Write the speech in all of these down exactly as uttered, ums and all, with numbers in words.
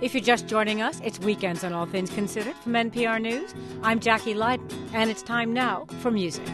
If you're just joining us, it's Weekends on All Things Considered from N P R News. I'm Jackie Leiden, and it's time now for music.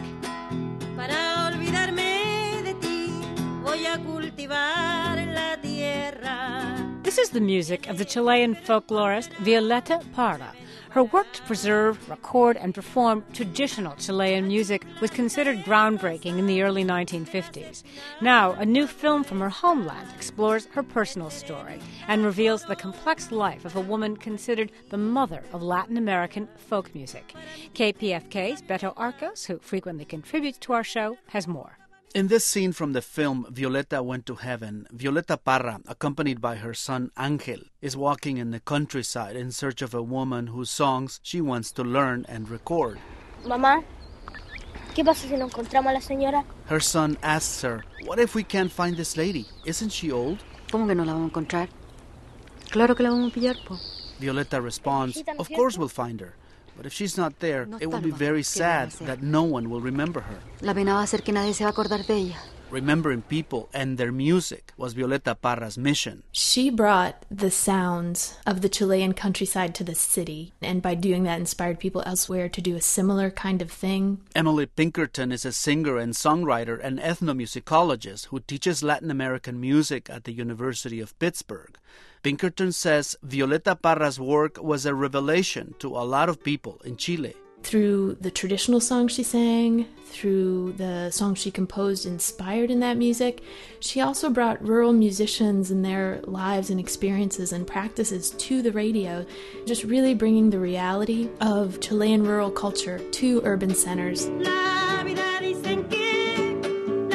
Para olvidarme de ti, voy a cultivar la tierra. This is the music of the Chilean folklorist Violeta Parra. Her work to preserve, record, and perform traditional Chilean music was considered groundbreaking in the early nineteen fifties. Now, a new film from her homeland explores her personal story and reveals the complex life of a woman considered the mother of Latin American folk music. K P F K's Beto Arcos, who frequently contributes to our show, has more. In this scene from the film Violeta Went to Heaven, Violeta Parra, accompanied by her son Ángel, is walking in the countryside in search of a woman whose songs she wants to learn and record. Mamá, ¿qué pasa si no encontramos a la señora? Her son asks her, what if we can't find this lady? Isn't she old? ¿Cómo que no la vamos a encontrar? Claro que la vamos a pillar, po. Violeta responds, of course we'll find her. But if she's not there, it will be very sad that no one will remember her. La pena va a ser que nadie se va a acordar de ella. Remembering people and their music was Violeta Parra's mission. She brought the sounds of the Chilean countryside to the city, and by doing that inspired people elsewhere to do a similar kind of thing. Emily Pinkerton is a singer and songwriter and ethnomusicologist who teaches Latin American music at the University of Pittsburgh. Pinkerton says Violeta Parra's work was a revelation to a lot of people in Chile. Through the traditional songs she sang, through the songs she composed inspired in that music, she also brought rural musicians and their lives and experiences and practices to the radio, just really bringing the reality of Chilean rural culture to urban centers. La vida dicen que la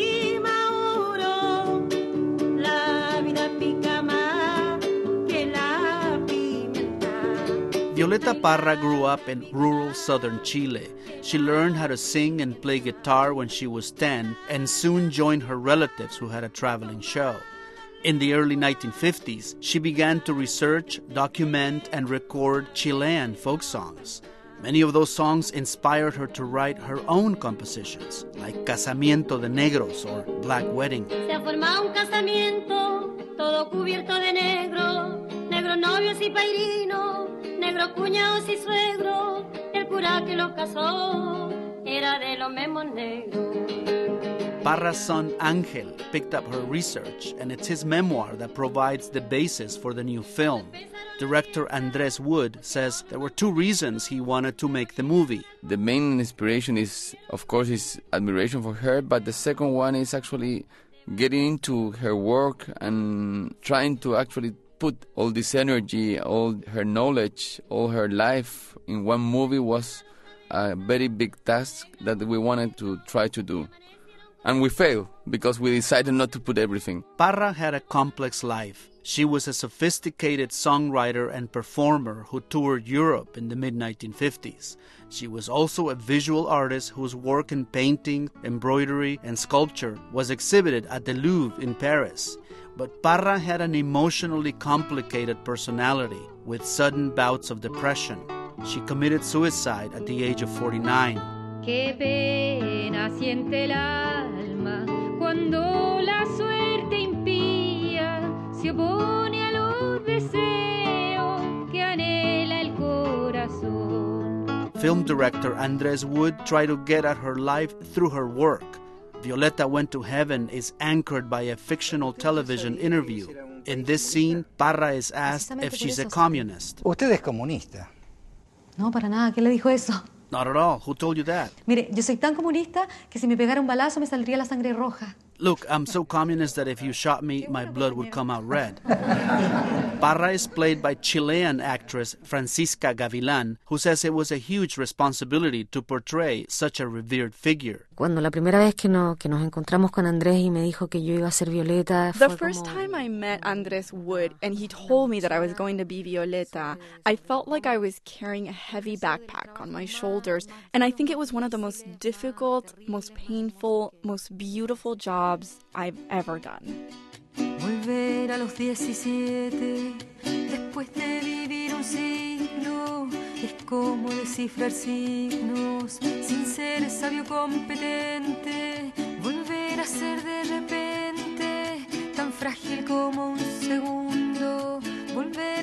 gima oro, la vida pica más que la pimienta. Violeta Parra grew up in rural southern Chile. She learned how to sing and play guitar when she was ten and soon joined her relatives who had a traveling show. In the early nineteen fifties, she began to research, document, and record Chilean folk songs. Many of those songs inspired her to write her own compositions, like Casamiento de Negros or Black Wedding. Se ha formado un casamiento, todo cubierto de negro, negros novios y pairinos, negros cuñados y suegros, el cura que los casó era de los mismos negros. Parra's son Ángel picked up her research, and it's his memoir that provides the basis for the new film. Director Andrés Wood says there were two reasons he wanted to make the movie. The main inspiration is, of course, his admiration for her, but the second one is actually getting into her work and trying to actually put all this energy, all her knowledge, all her life in one movie was a very big task that we wanted to try to do. And we failed because we decided not to put everything. Parra had a complex life. She was a sophisticated songwriter and performer who toured Europe in the mid nineteen fifties. She was also a visual artist whose work in painting, embroidery, and sculpture was exhibited at the Louvre in Paris. But Parra had an emotionally complicated personality with sudden bouts of depression. She committed suicide at the age of forty-nine. Qué pena siente el alma cuando la suerte impía se opone a los deseos que anhela el corazón. Film director Andrés Wood tried to get at her life through her work. Violeta Went to Heaven is anchored by a fictional television interview. In this scene, Parra is asked if she's a communist. ¿Usted es comunista? No, para nada. ¿Quién le dijo eso? Not at all. Who told you that? Mire, yo soy tan comunista que si me pegara un balazo me saldría la sangre roja. Look, I'm so communist that if you shot me, my blood would come out red. Parra is played by Chilean actress Francisca Gavilán, who says it was a huge responsibility to portray such a revered figure. Cuando la primera vez que, no, que nos encontramos con Andrés y me dijo que yo iba a ser Violeta... The first time I met Andrés Wood and he told me that I was going to be Violeta, I felt like I was carrying a heavy backpack on my shoulders, and I think it was one of the most difficult, most painful, most beautiful jobs I've ever done. Volver a los diecisiete, después de vivir un siglo, es como descifrar signos, sin ser sabio competente, volver a ser de repente, tan frágil como un segundo, volver a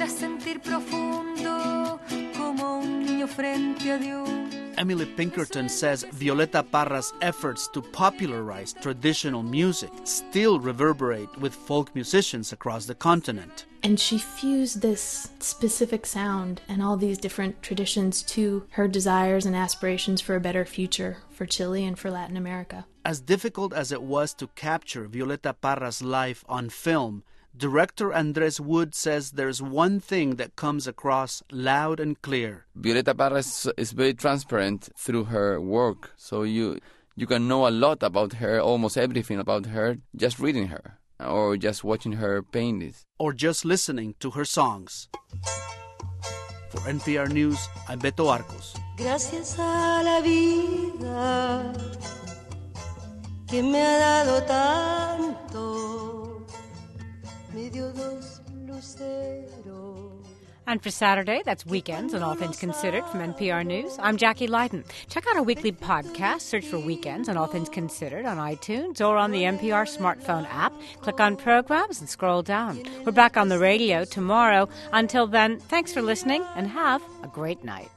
haga sentir profundo como un niño frente a Dios. Emily Pinkerton says Violeta Parra's efforts to popularize traditional music still reverberate with folk musicians across the continent. And she fused this specific sound and all these different traditions to her desires and aspirations for a better future for Chile and for Latin America. As difficult as it was to capture Violeta Parra's life on film, director Andres Wood says there's one thing that comes across loud and clear. Violeta Parra is, is very transparent through her work, so you you can know a lot about her, almost everything about her, just reading her or just watching her paintings. Or just listening to her songs. For N P R News, I'm Beto Arcos. Gracias a la vida que me ha dado tanto, me dio dos luceros. And for Saturday, that's Weekends on All Things Considered from N P R News. I'm Jackie Leiden. Check out our weekly podcast. Search for Weekends on All Things Considered on iTunes or on the N P R smartphone app. Click on Programs and scroll down. We're back on the radio tomorrow. Until then, thanks for listening and have a great night.